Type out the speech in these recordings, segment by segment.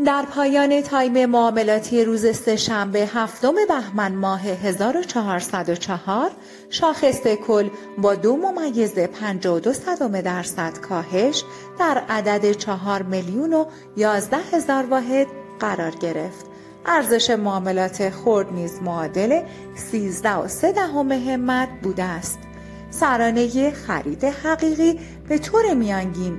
در پایان تایم معاملاتی روز سه‌شنبه 7 بهمن ماه 1404 شاخص کل با 2.52% کاهش در عدد 4,011,000 واحد قرار گرفت. ارزش معاملات خرد نیز معادل 13.3 همت بوده است. سرانه خرید حقیقی به طور میانگین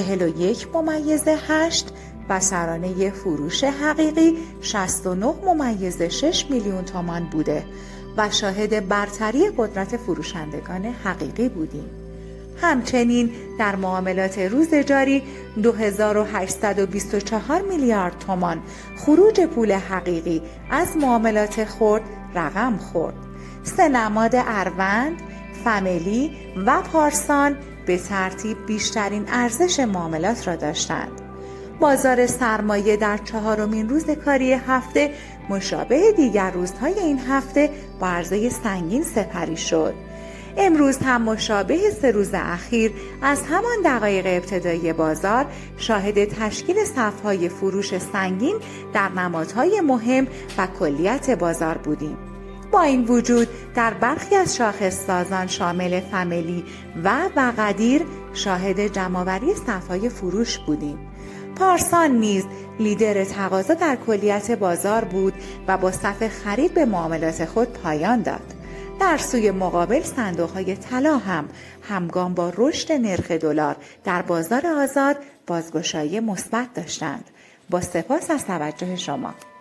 41.8 و سرانه فروش حقیقی 69.6 میلیون تومان بوده و شاهد برتری قدرت فروشندگان حقیقی بودیم. همچنین در معاملات روز جاری 2824 میلیارد تومان خروج پول حقیقی از معاملات خرد رقم خورد. سه نماد اروند، فامیلی و پارسان به ترتیب بیشترین ارزش معاملات را داشتند. بازار سرمایه در 4مین روز کاری هفته مشابه دیگر روزهای این هفته با عرضه سنگین سپری شد. امروز هم مشابه 3 روز اخیر از همان دقایق ابتدایی بازار شاهد تشکیل صف‌های فروش سنگین در نمادهای مهم و کلیت بازار بودیم. با این وجود در برخی از شاخص سازان شامل فامیلی و قدیر شاهد جمع‌آوری صف‌های فروش بودیم. پارسان نیز لیدر تقاضا در کلیت بازار بود و با صف خرید به معاملات خود پایان داد. در سوی مقابل صندوق‌های طلا هم همگام با رشد نرخ دلار در بازار آزاد بازگشایی مثبت داشتند. با سپاس از توجه شما.